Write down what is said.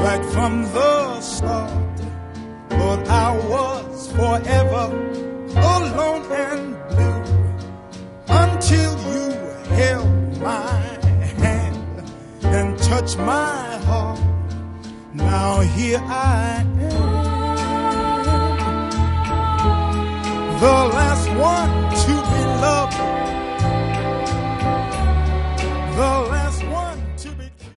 right from the start. Thought I was forever alone and blue until you held my hand and touched my heart. Now here I am, the last one to be loved.